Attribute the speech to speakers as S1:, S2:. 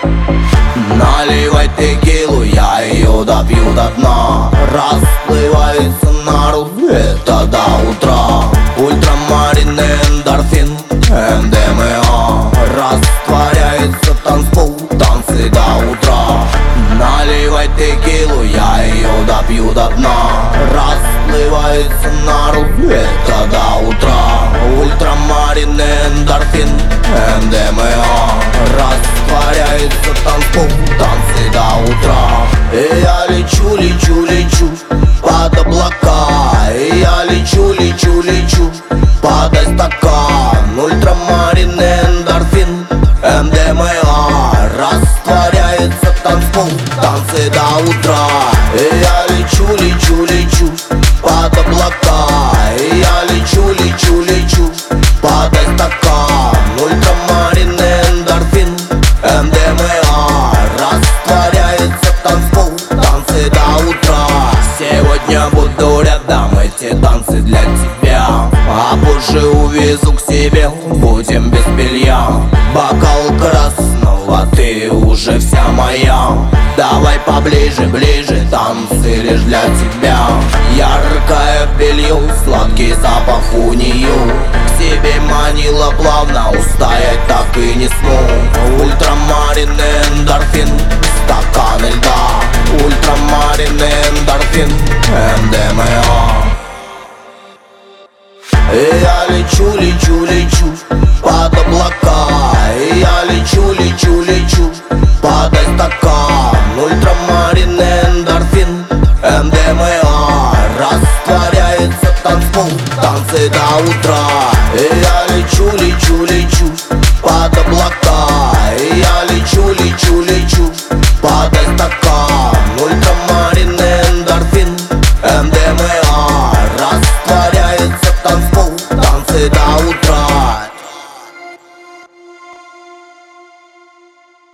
S1: Наливай текилу, я ее допью до дна. Расплывается народ, это до утра. Ультрамарин, эндорфин, МДМА. Растворяется танцпол, танцы до утра. Наливай текилу, я ее допью до дна. Расплывается народ, это до утра. Ультрамарин, эндорфин, МДМА. Растворяется танцпол, танцы до утра. И я лечу, лечу, лечу под облака. И я лечу, лечу, лечу, подай стакан. Ультрамарин, эндорфин, МДМА. Растворяется танцпол, танцы до утра. И я лечу, лечу, лечу под облака. И я лечу, лечу, лечу, подай стакан. Ультрамарин, эндорфин, МДМА. Растворяется танцпол, танцы до утра. Сегодня буду рядом, эти танцы для тебя. А позже увезу к себе, будем без белья. Бокал красного, ты уже вся моя. Давай поближе, ближе, танцы лишь для тебя. Яркое белье, сладкий запах у нее. К себе манила плавно, устоять так и не смог. Ультрамарин, эндорфин, стаканы льда. Ультрамарин, эндорфин, МДМА. И я лечу, лечу, лечу под облака. И я лечу, лечу, лечу, подай стакан. Ультрамарин, эндорфин, МДМА. Растворяется танцпол, танцы до утра. И я лечу, лечу, лечу под облака.